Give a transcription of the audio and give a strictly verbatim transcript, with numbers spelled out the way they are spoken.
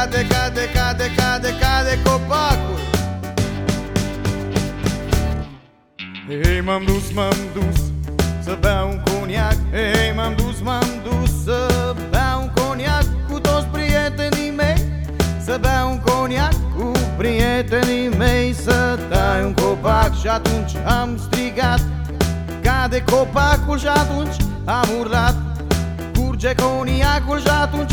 cade, cade, cade, cade, cade copacul. Ei, m-am dus, m-am dus să beau un coniac. Ei, m-am dus, m-am dus să beau un coniac cu toți prietenii mei. Să beau un coniac cu prietenii mei. Să tai un copac și atunci am strigat, cade copacul și atunci am urlat, curge coniacul și atunci